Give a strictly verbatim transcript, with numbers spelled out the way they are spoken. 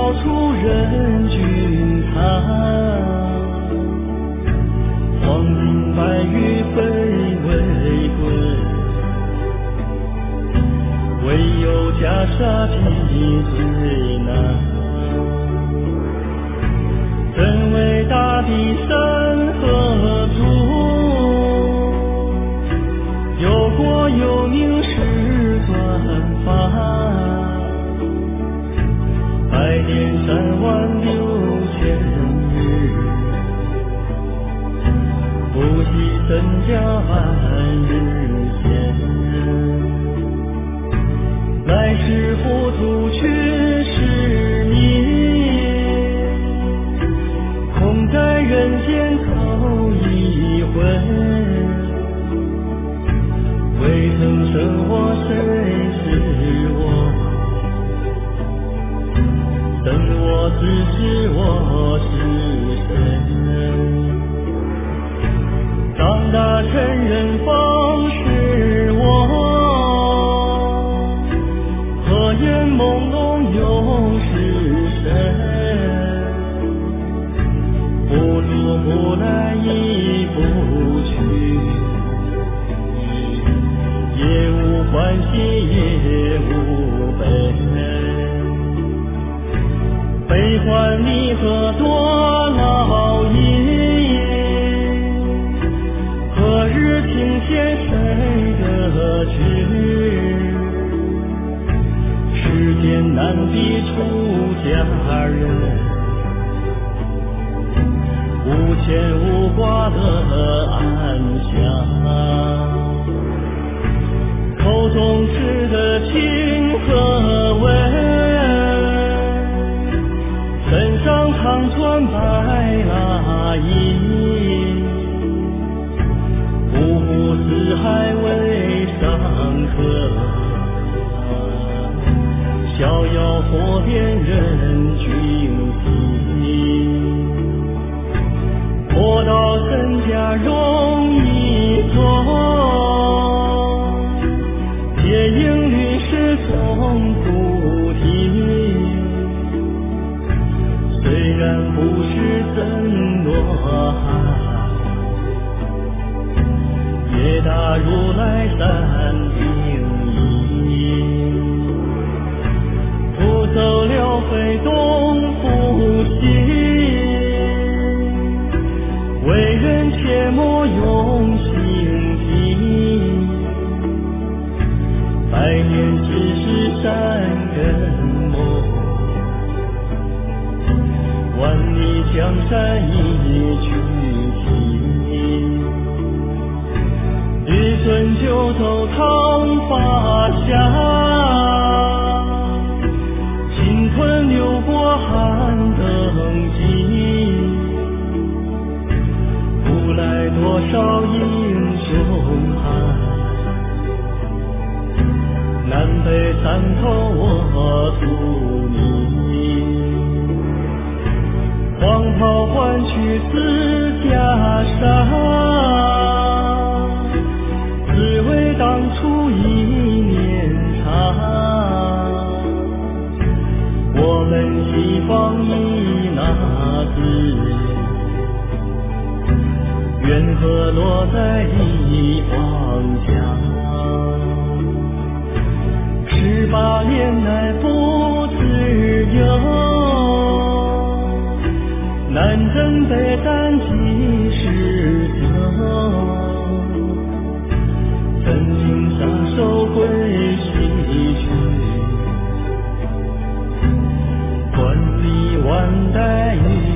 到处人君餐，黄金白玉非为贵，唯有袈裟披最难。真为大地山河足，有国有名是端范。百年三万六千日，不惜身家万日闲。来世糊涂却是你，空在人间头一回。未曾生我谁是我，等我只是我是谁。长大成人方是我，合眼朦胧又是谁？不如不来亦不去，也无欢喜也无悲。悲欢离合多劳役，何日听见谁得知？世间难比出家人，无牵无挂的安详。口中吃的情和味，身上常穿白蜡衣，五湖四海为上客，逍遥佛边人君体。佛道身家容易做，结应律师总菩提。虽然不是真罗汉，也大如来三定义。不走了非东不西，为人切莫用心机。百年只是山根末，万里江山一具体。日春九头唐发下，侵吞流过寒灯记。古来多少英雄汉，南北三头我图你。黄袍换取紫袈裟，只为当初一念长。我们西方一那字，缘何落在一荒江？十八年来不自由，南征北战几十走。曾经撒手归西去，万里万代。